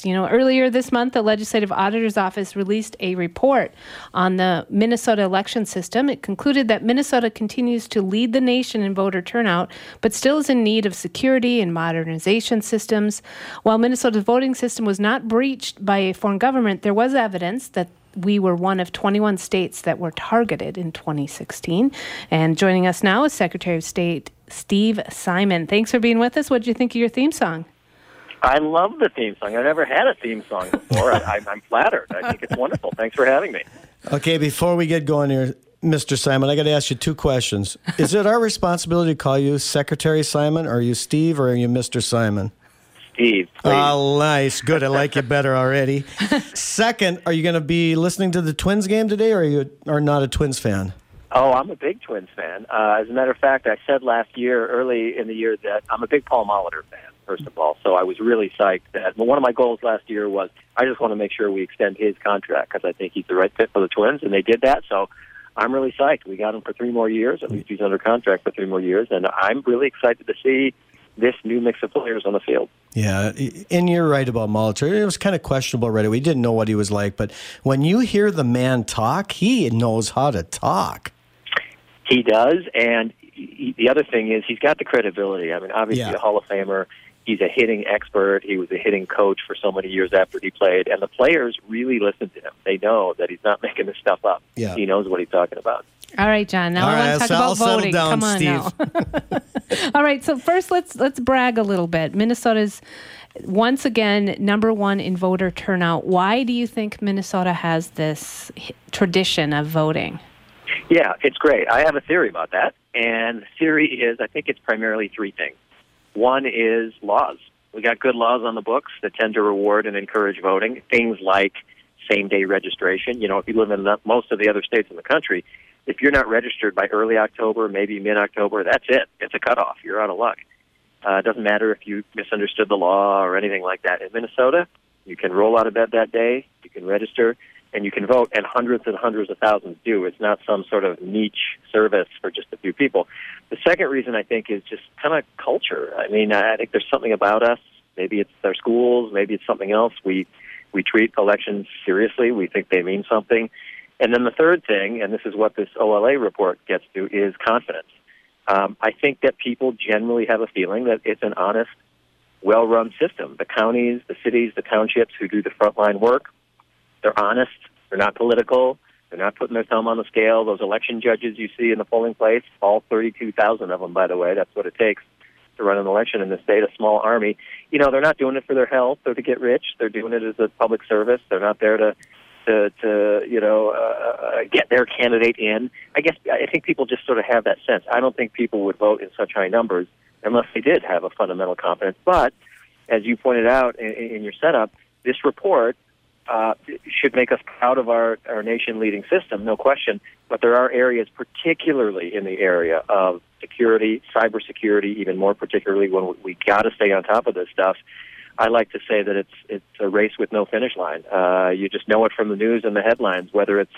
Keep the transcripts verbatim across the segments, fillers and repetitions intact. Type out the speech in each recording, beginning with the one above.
this. You know, earlier this month, the Legislative Auditor's Office released a report on the Minnesota election system. It concluded that Minnesota continues to lead the nation in voter turnout, but still is in need of security and modernization systems. While Minnesota's voting system was not breached by a foreign government, there was evidence that we were one of twenty-one states that were targeted in twenty sixteen. And joining us now is Secretary of State Steve Simon. Thanks for being with us. What did you think of your theme song? I love the theme song. I've never had a theme song before. I, I'm flattered. I think it's wonderful. Thanks for having me. Okay, before we get going here, Mister Simon, I got to ask you two questions. Is it our responsibility to call you Secretary Simon, or are you Steve, or are you Mister Simon? Steve, please. Oh, nice. Good. I like you better already. Second, are you going to be listening to the Twins game today, or are you are not a Twins fan? Oh, I'm a big Twins fan. Uh, as a matter of fact, I said last year, early in the year, that I'm a big Paul Molitor fan, first of all. So I was really psyched that well, one of my goals last year was I just want to make sure we extend his contract because I think he's the right fit for the Twins, and they did that. So I'm really psyched. We got him for three more years. At least he's under contract for three more years, and I'm really excited to see this new mix of players on the field. Yeah, and you're right about Molitor. It was kind of questionable right away. We didn't know what he was like, but when you hear the man talk, he knows how to talk. He does, and he, the other thing is he's got the credibility. I mean, obviously yeah. a Hall of Famer. He's a hitting expert. He was a hitting coach for so many years after he played, and the players really listen to him. They know that he's not making this stuff up. Yeah. He knows what he's talking about. All right, John. Now All I right, want to talk so about I'll voting. down, Come on Steve. now. All right. So first, let's let's brag a little bit. Minnesota's once again number one in voter turnout. Why do you think Minnesota has this tradition of voting? Yeah, it's great. I have a theory about that, and the theory is I think it's primarily three things. One is laws. We got good laws on the books that tend to reward and encourage voting. Things like same-day registration. You know, if you live in the, most of the other states in the country, if you're not registered by early October, maybe mid-October, that's it. It's a cutoff. You're out of luck. Uh, it doesn't matter if you misunderstood the law or anything like that. In Minnesota, you can roll out of bed that day, you can register, and you can vote, and hundreds and hundreds of thousands do. It's not some sort of niche service for just a few people. The second reason, I think, is just kind of culture. I mean, I think there's something about us. Maybe it's our schools. Maybe it's something else. We we treat elections seriously. We think they mean something. And then the third thing, and this is what this O L A report gets to, is confidence. Um, I think that people generally have a feeling that it's an honest, well-run system. The counties, the cities, the townships who do the frontline work, they're honest. They're not political. They're not putting their thumb on the scale. Those election judges you see in the polling place, all thirty-two thousand of them, by the way, that's what it takes to run an election in this state, a small army. You know, they're not doing it for their health or to get rich. They're doing it as a public service. They're not there to, to, to you know, uh, get their candidate in. I guess I think people just sort of have that sense. I don't think people would vote in such high numbers unless they did have a fundamental confidence. But, as you pointed out in, in your setup, this report Uh, should make us proud of our, our nation-leading system, no question. But there are areas, particularly in the area of security, cybersecurity, even more particularly when we, we got to stay on top of this stuff. I like to say that it's it's a race with no finish line. Uh, you just know it from the news and the headlines, whether it's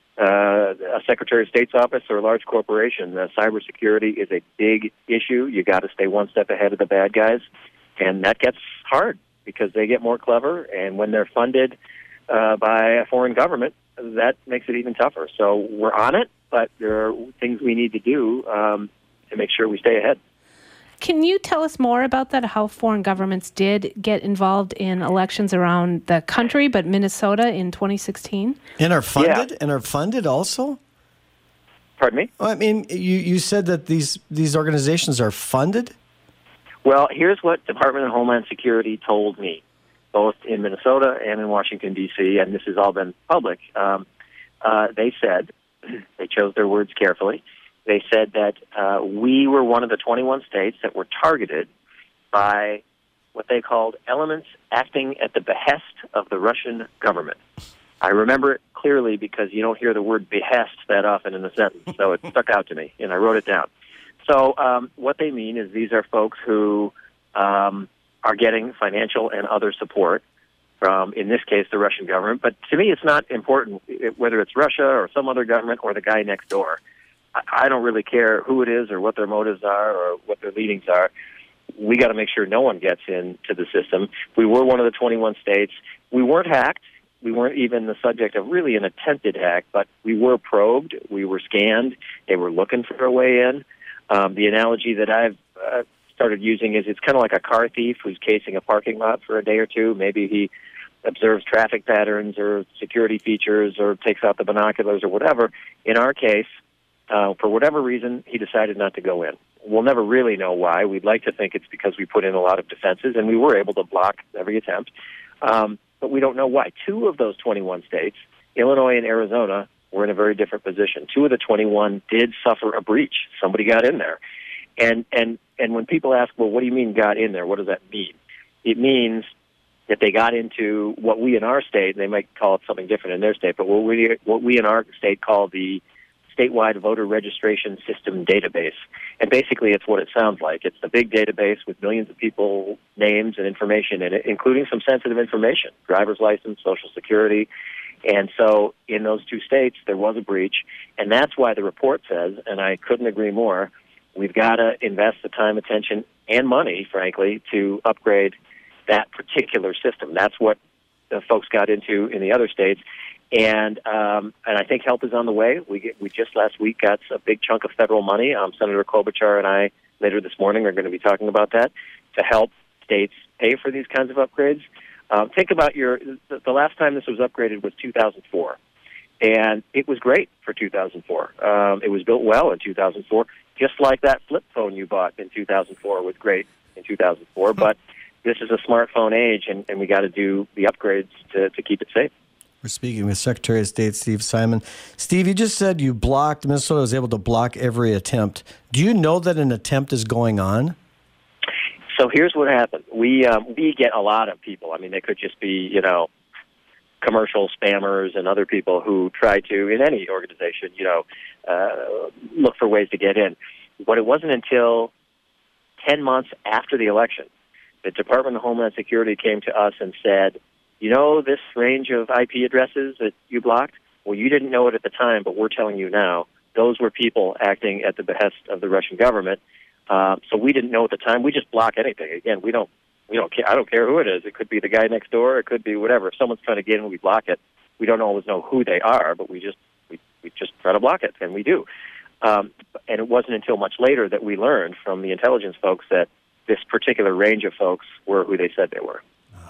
uh, a Secretary of State's office or a large corporation. Uh, cybersecurity is a big issue. You got to stay one step ahead of the bad guys, and that gets hard because they get more clever, and when they're funded uh, by a foreign government, that makes it even tougher. So we're on it, but there are things we need to do um, to make sure we stay ahead. Can you tell us more about that, how foreign governments did get involved in elections around the country, but Minnesota in twenty sixteen? And are funded? Yeah. And are funded also? Pardon me? I mean, you, you said that these, these organizations are funded? Well, here's what Department of Homeland Security told me, both in Minnesota and in Washington, D C, and this has all been public. Um, uh, they said, they chose their words carefully, they said that uh, we were one of the twenty-one states that were targeted by what they called elements acting at the behest of the Russian government. I remember it clearly because you don't hear the word behest that often in a sentence, so it stuck out to me, and I wrote it down. So um, what they mean is these are folks who um, are getting financial and other support from, in this case, the Russian government. But to me, it's not important whether it's Russia or some other government or the guy next door. I, I don't really care who it is or what their motives are or what their leanings are. we got to make sure no one gets into the system. We were one of the twenty-one states. We weren't hacked. We weren't even the subject of really an attempted hack, but we were probed. We were scanned. They were looking for a way in. Um, the analogy that I've uh, started using is it's kind of like a car thief who's casing a parking lot for a day or two. Maybe he observes traffic patterns or security features or takes out the binoculars or whatever. In our case, uh, for whatever reason, he decided not to go in. We'll never really know why. We'd like to think it's because we put in a lot of defenses, and we were able to block every attempt. Um, but we don't know why. Two of those twenty-one states, Illinois and Arizona, were in a very different position. Two of the twenty-one did suffer a breach. Somebody got in there. And, and, and when people ask, well, what do you mean got in there? What does that mean? It means that they got into what we in our state, and they might call it something different in their state, but what we, what we in our state call the statewide voter registration system database. And basically it's what it sounds like. It's the big database with millions of people, names and information in it, including some sensitive information, driver's license, social security. And so in those two states, there was a breach. And that's why the report says, and I couldn't agree more, we've got to invest the time, attention, and money, frankly, to upgrade that particular system. That's what the folks got into in the other states. And um, and I think help is on the way. We get, we just last week got a big chunk of federal money. Um, Senator Klobuchar and I later this morning are going to be talking about that to help states pay for these kinds of upgrades. Um, think about your the, the last time this was upgraded was two thousand four, and it was great for two thousand four. Um, it was built well in two thousand four, just like that flip phone you bought in two thousand four was great in two thousand four. But this is a smartphone age, and, and we got to do the upgrades to, to keep it safe. We're speaking with Secretary of State Steve Simon. Steve, you just said you blocked, Minnesota was able to block every attempt. Do you know that an attempt is going on? So here's what happened. We um, we get a lot of people. I mean, they could just be, you know, commercial spammers and other people who try to, in any organization, you know, uh, look for ways to get in. But it wasn't until ten months after the election the Department of Homeland Security came to us and said, you know, this range of I P addresses that you blocked? Well, you didn't know it at the time, but we're telling you now. Those were people acting at the behest of the Russian government. Uh, so we didn't know at the time. We just block anything. Again, we don't, we don't care. I don't care who it is. It could be the guy next door. It could be whatever. If someone's trying to get in, we block it. We don't always know who they are, but we just, we, we just try to block it, and we do. Um, and it wasn't until much later that we learned from the intelligence folks that this particular range of folks were who they said they were.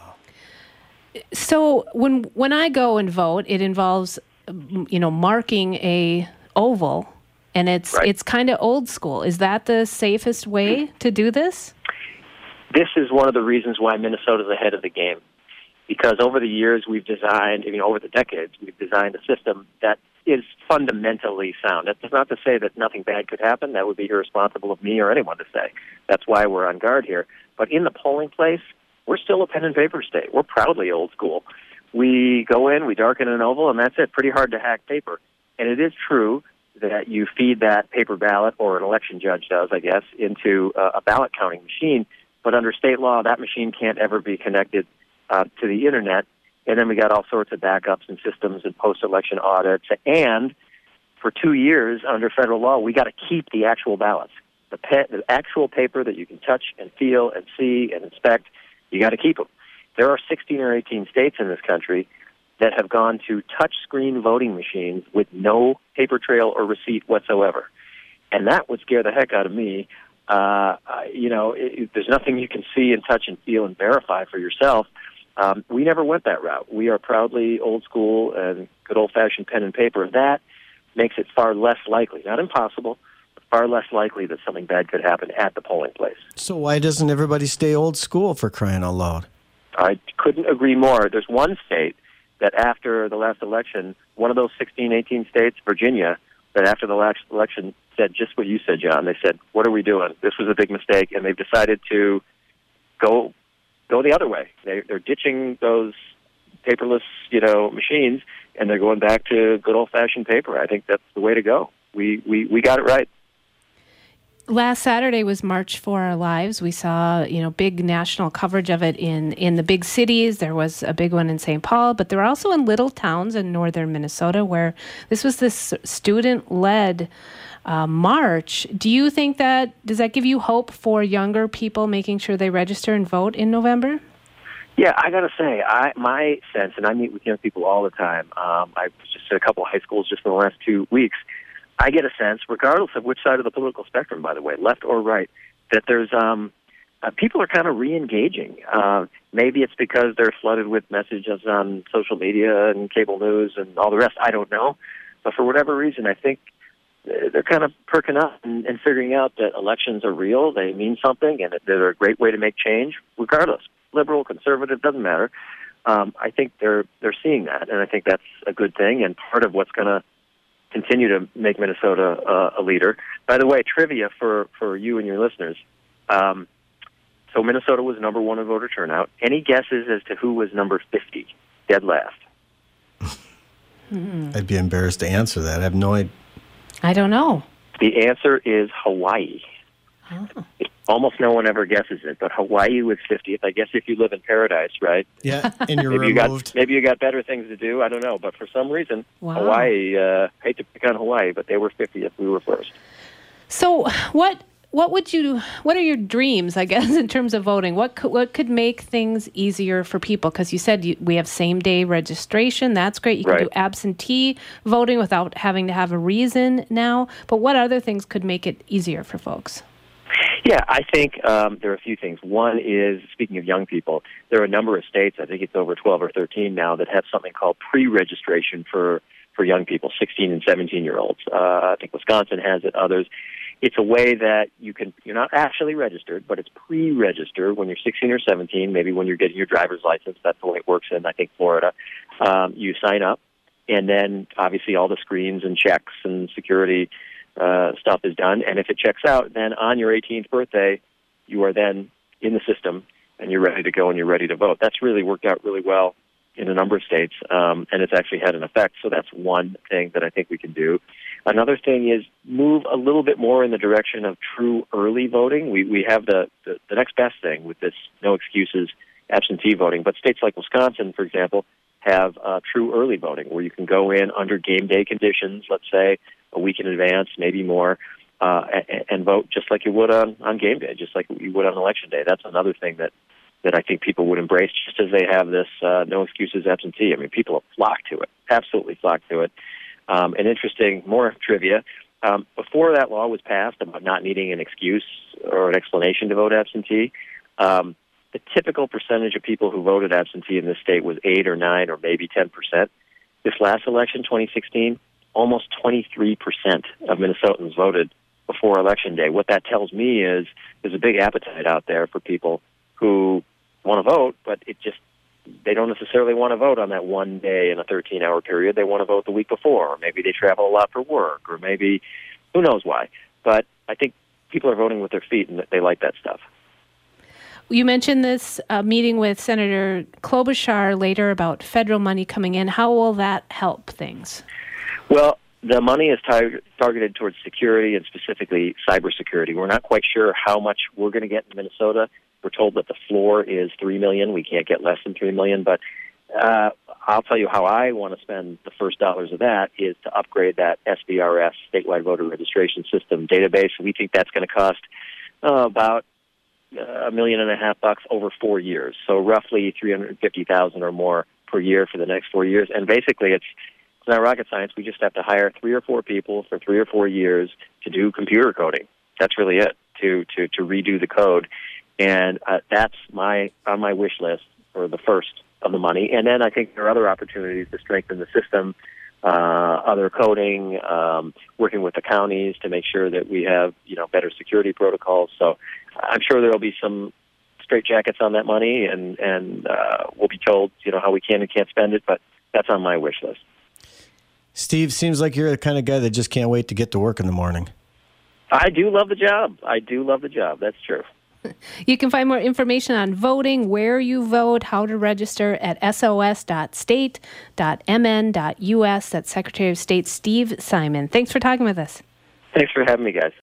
So when when I go and vote, it involves, you know, marking a oval, and it's right. it's kind of old school. Is that the safest way to do this? This is one of the reasons why Minnesota's ahead of the game, because over the years we've designed, I mean, over the decades, we've designed a system that is fundamentally sound. That's not to say that nothing bad could happen. That would be irresponsible of me or anyone to say. That's why we're on guard here. But in the polling place, we're still a pen and paper state. We're proudly old school. We go in, we darken an oval, and that's it. Pretty hard to hack paper. And it is true that you feed that paper ballot, or an election judge does, I guess, into uh, a ballot counting machine. But under state law, that machine can't ever be connected uh, to the Internet. And then we got all sorts of backups and systems and post-election audits. And for two years, under federal law, we got to keep the actual ballots. The, pe- the actual paper that you can touch and feel and see and inspect, you got to keep them. There are sixteen or eighteen states in this country that have gone to touch-screen voting machines with no paper trail or receipt whatsoever. And that would scare the heck out of me. Uh, you know, it, there's nothing you can see and touch and feel and verify for yourself. Um, we never went that route. We are proudly old school and good old-fashioned pen and paper. That makes it far less likely, not impossible, but far less likely that something bad could happen at the polling place. So why doesn't everybody stay old school, for crying out loud? I couldn't agree more. There's one state that after the last election, one of those sixteen, eighteen states, Virginia, that after the last election said just what you said, John. They said, what are we doing? This was a big mistake, and they've decided to go go the other way. They, they're ditching those paperless, you know, machines, and they're going back to good old-fashioned paper. I think that's the way to go. We we, we got it right. Last Saturday was March for Our Lives. We saw, you know, big national coverage of it in, in the big cities. There was a big one in Saint Paul, but there were also in little towns in northern Minnesota where this was this student-led uh, March. Do you think that, does that give you hope for younger people making sure they register and vote in November? Yeah, I got to say, I my sense, and I meet with young people all the time. Um, I was just at a couple of high schools just in the last two weeks. I get a sense, regardless of which side of the political spectrum, by the way, left or right, that there's um, uh, people are kind of re-engaging. Uh, maybe it's because they're flooded with messages on social media and cable news and all the rest. I don't know. But for whatever reason, I think they're kind of perking up and, and figuring out that elections are real, they mean something, and that they're a great way to make change, regardless. Liberal, conservative, doesn't matter. Um, I think they're they're seeing that, and I think that's a good thing, and part of what's going to continue to make Minnesota uh, a leader. By the way, trivia for, for you and your listeners. Um, so Minnesota was number one in voter turnout. Any guesses as to who was number fifty, dead last? I'd be embarrassed to answer that. I have no idea. I don't know. The answer is Hawaii. Oh. Almost no one ever guesses it, but Hawaii was fiftieth. I guess if you live in paradise, right? Yeah, and you're maybe removed. You got, maybe you got better things to do. I don't know. But for some reason, Wow. Hawaii, uh, hate to pick on Hawaii, but they were fiftieth. We were first. So what what would you, what are your dreams, I guess, in terms of voting? What could, what could make things easier for people? Because you said you, we have same-day registration. That's great. You can Right. do absentee voting without having to have a reason now. But what other things could make it easier for folks? Yeah, I think um, there are a few things. One is, speaking of young people, there are a number of states, I think it's over twelve or thirteen now, that have something called pre-registration for, for young people, sixteen and seventeen-year-olds. Uh, I think Wisconsin has it, others. It's a way that you can, you're not actually registered, but it's pre-registered when you're sixteen or seventeen, maybe when you're getting your driver's license. That's the way it works in, I think, Florida. Um, you sign up, and then obviously all the screens and checks and security uh, stuff is done. And if it checks out, then on your eighteenth birthday, you are then in the system, and you're ready to go and you're ready to vote. That's really worked out really well in a number of states, um, and it's actually had an effect. So that's one thing that I think we can do. Another thing is move a little bit more in the direction of true early voting. We we have the, the, the next best thing with this no excuses absentee voting. But states like Wisconsin, for example, have uh, true early voting where you can go in under game day conditions, let's say a week in advance, maybe more, uh, and, and vote just like you would on, on game day, just like you would on election day. That's another thing that, that I think people would embrace, just as they have this uh, no excuses absentee. I mean, people have flocked to it, absolutely flocked to it. Um, and interesting, more trivia, um, before that law was passed about not needing an excuse or an explanation to vote absentee, um, the typical percentage of people who voted absentee in this state was eight or nine or maybe ten percent. This last election, twenty sixteen, almost twenty-three percent of Minnesotans voted before Election Day. What that tells me is there's a big appetite out there for people who want to vote, but it just they don't necessarily want to vote on that one day in a thirteen-hour period. They want to vote the week before, or maybe they travel a lot for work, or maybe who knows why. But I think people are voting with their feet, and they like that stuff. You mentioned this uh, meeting with Senator Klobuchar later about federal money coming in. How will that help things? Well, the money is tar- targeted towards security and specifically cybersecurity. We're not quite sure how much we're going to get in Minnesota. We're told that the floor is three million dollars. We can't get less than three million dollars. But uh, I'll tell you how I want to spend the first dollars of that is to upgrade that S V R S, Statewide Voter Registration System database. We think that's going to cost uh, about a million and a half bucks over four years. So roughly three hundred fifty thousand dollars or more per year for the next four years. And basically it's It's not rocket science. We just have to hire three or four people for three or four years to do computer coding. That's really it, to to, to redo the code. And uh, that's my on my wish list for the first of the money. And then I think there are other opportunities to strengthen the system, uh, other coding, um, working with the counties to make sure that we have you know better security protocols. So I'm sure there will be some straitjackets on that money, and, and uh, we'll be told you know how we can and can't spend it, but that's on my wish list. Steve, seems like you're the kind of guy that just can't wait to get to work in the morning. I do love the job. I do love the job. That's true. You can find more information on voting, where you vote, how to register at s o s dot state dot m n dot u s. That's Secretary of State Steve Simon. Thanks for talking with us. Thanks for having me, guys.